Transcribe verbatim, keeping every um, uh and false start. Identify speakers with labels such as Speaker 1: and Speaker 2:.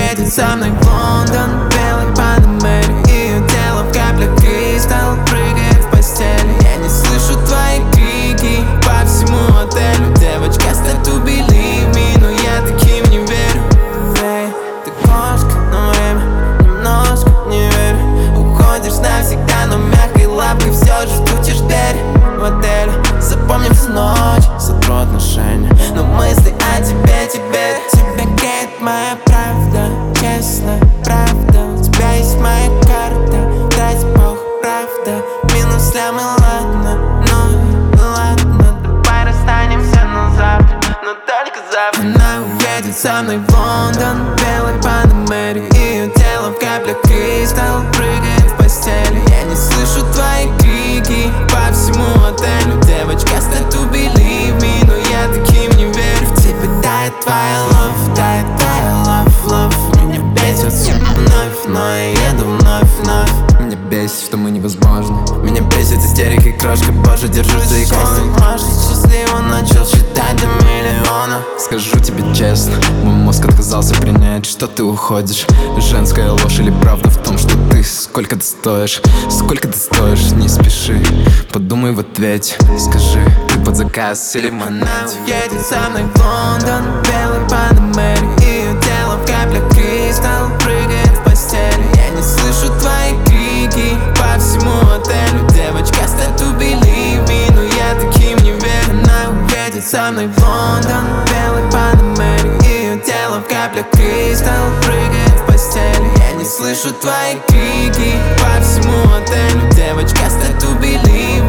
Speaker 1: едет со мной в Лондон, белый Панамере. Ее тело в каплях кристалл, прыгает в постели. Я не слышу твои крики по всему отелю. Девочка, start to believe me, но я таким не верю. Эй, ты кошка, но время немножко не верю. Уходишь навсегда, но мягкой лапкой все же стучишь в дверь в отеле. Запомним всю ночь, сотру отношения, но мысли о тебе теперь. Тебя греет моя правда, честная правда. У тебя есть моя карта, дать Бог, правда. Минус лямы, ладно, ну ладно. Давай расстанемся, но завтра, но только завтра. Она уедет со мной в Лондон, белый Панамере. Ее тело в каплях кристалл, прыгает в постели. Я не слышу твои крики по всему отелю. Девочка, start to believe me, но я таким не верю. В тебе тает твоя love, тает твоя love, love. Меня бесит все вновь, но я еду вновь, вновь. Меня бесит, что мы невозможны. Меня бесит истерика и крошка, боже, держусь за иконой. Может, счастливо начал считать до миллиона. Скажу тебе честно, мой мозг отказался принять, что ты уходишь. Женская ложь или правда в том, что ты, сколько ты стоишь, сколько ты стоишь, не спеши. Подумай в ответе, скажи, ты под заказ или монет. Она уедет со мной в Лондон, белый Панамере. Ее тело в каплях кристалл, прыгает в постели. Я не слышу твои крики по всему отелю. Девочка, start to believe me, но я таким не верю. Она уедет со мной в Лондон, белый Панамере. Ее тело в каплях кристалл, прыгает в постели. Я не слышу твои крики по всему отелю. Девочка, start to believe